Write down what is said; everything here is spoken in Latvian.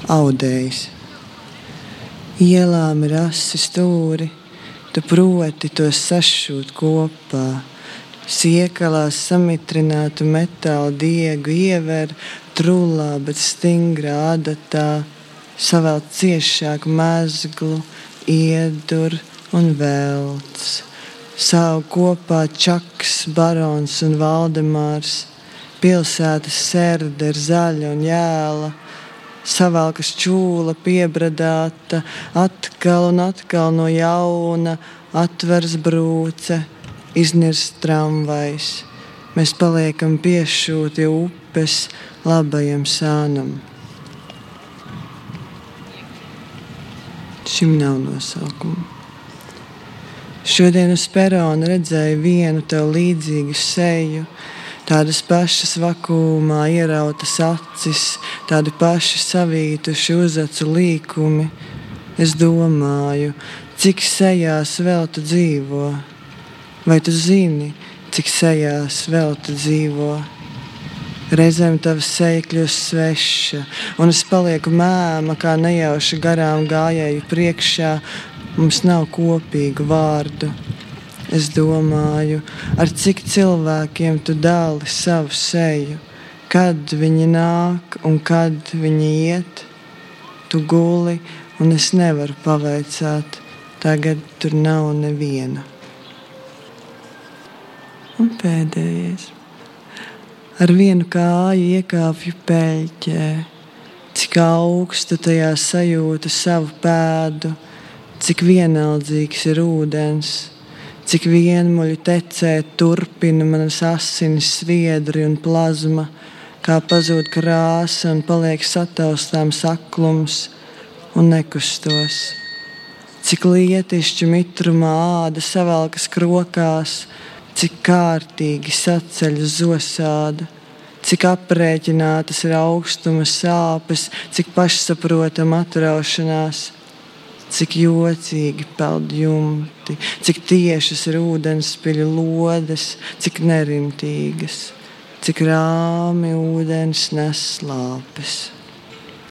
audējs. Ielām ir asi stūri, tu proti tos sašūt kopā. Siekalās samitrinātu metālu diegu iever trullā, bet stingrā adatā, savēl ciešāk mezglu, iedur un velts. Savu kopā Čaks, Barons un Valdemārs, pilsētas serde ir zaļa un jēla, savalkas čūla piebradāta, atkal un atkal no jauna atvers brūce, iznirst tramvajs. Mēs paliekam piešūti upes labajam sānam. Šim nav nosaukuma. Šodien uz perona redzēju vienu tev līdzīgu seju, tādas pašas vakumā ierautas acis, tādi paši savītuši uzacu līkumi. Es domāju, cik sejās vēl tu dzīvo? Vai tu zini, cik sejās vēl tu dzīvo? Reizēm tava seja kļūst sveša, un es palieku mēma, kā nejauši garām gājēju priekšā. Mums nav kopīgu vārdu. Es domāju, ar cik cilvēkiem tu dali savu seju, kad viņi nāk un kad viņi iet. Tu guli, un es nevaru pavaicāt, tagad tur nav neviena. Un pēdējais. Ar vienu kāju iekāpju peļķē, cik augstu tajā sajūtu savu pēdu, cik vienaldzīgs ir ūdens, cik vienmuļi tecēt turpina manas asinis sviedri un plazma, kā pazūd krāsa un paliek sataustāms aklums un nekustos. Cik lietišķi mitrumā āda savalkas krokās, cik kārtīgi saceļas zosāda, cik aprēķinātas ir augstuma sāpes, cik pašsaprotama atraušanās, cik jocīgi peld jumti, cik tiešas ir ūdenspiļu lodes, cik nerimtīgas, cik rāmi ūdens nes slāpes.